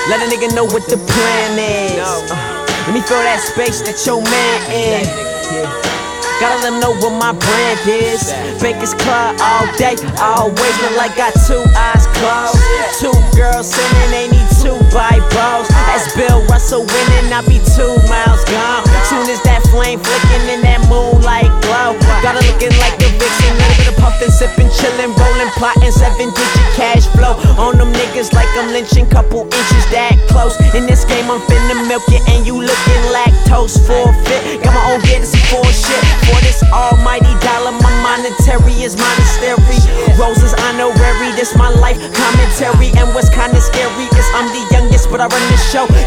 Let a nigga know what the plan is. Let me fill that space that your man in. Gotta let them know what my brand is. Baker's Club all day, always look like got two eyes closed. Two girls sinning, they need two Bibles. That's Bill Russell winning, I be 2 miles gone. Soon as that flame flicking in that moonlight glow. Gotta looking like a vixen, little bit of puffin', sippin', chillin', rollin', plottin', 7-digit cash flow. On them niggas like I'm lynching, couple inches that close. In this game I'm finna milk it, and you looking lactose forfeit. Got my own gear, this is for shit. For this almighty dollar, my monetary is monastery. Roses honorary, this my life commentary. And what's kinda scary is I'm the youngest, but I run the show.